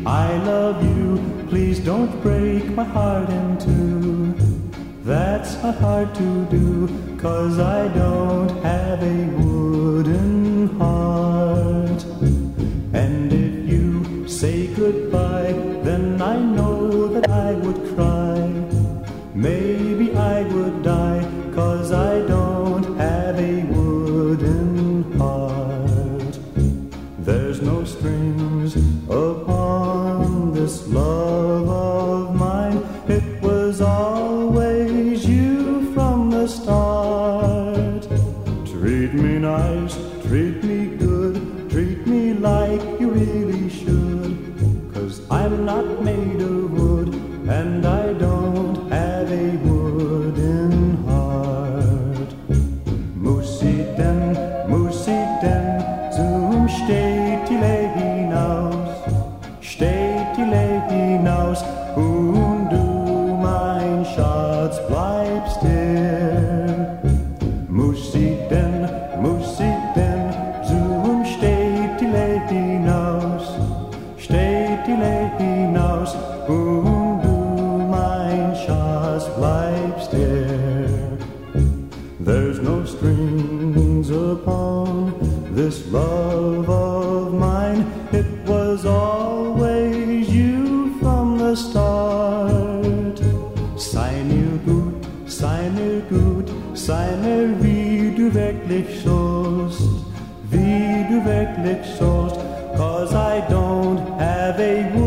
I love you, please don't break my heart in two. That's not hard to do, 'cause I don't have a wooden heart. And if you say goodbye, then I know that I would cry. Maybe I would die, 'cause I don't have a wooden heart. There's no strings upon this love of mine. It was always you from the start. Treat me nice, treat me good, treat me like you really should. 'Cause I'm not made of wood, and I don't have a wooden heart. Musiten, zum Städtile hinaus, und du, mein Schatz, bleibst hier. Musiten, zum Städtile hinaus, und du, mein Schatz, bleibst hier. There's no strings upon this love of mine. It was always you from the start. Sei mir gut, sei mir wie du wirklich sollst, 'cause I don't have a